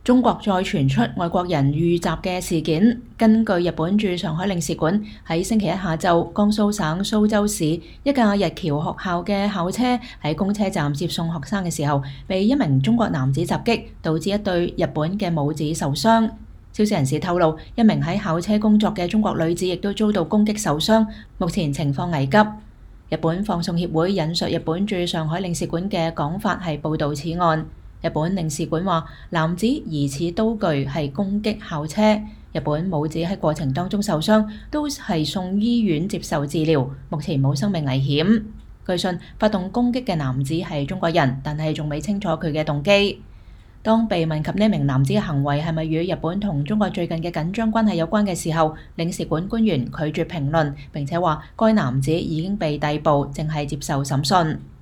中國再傳出外國人遇襲嘅事件。根據日本駐上海領事館喺星期一下晝，江蘇省蘇州市一架日僑學校嘅校車喺公車站接送學生嘅時候，被一名中國男子襲擊，導致一對日本嘅母子受傷。消息人士透露，一名喺校車工作嘅中國女子亦都遭到攻擊受傷，目前情況危急。日本放送協會引述日本駐上海領事館嘅講法係報導此案。日本領事館話，男子疑似刀具係攻擊校車，日本母子喺過程當中受傷，都係送醫院接受治療，目前冇生命危險。據信發動攻擊嘅男子係中國人，但係仲未清楚佢嘅動機。當被問及呢名男子嘅行為係咪與日本同中國最近嘅緊張關係有關嘅時候，領事館官員拒絕評論，並且話該男子已經被逮捕，正係接受審訊。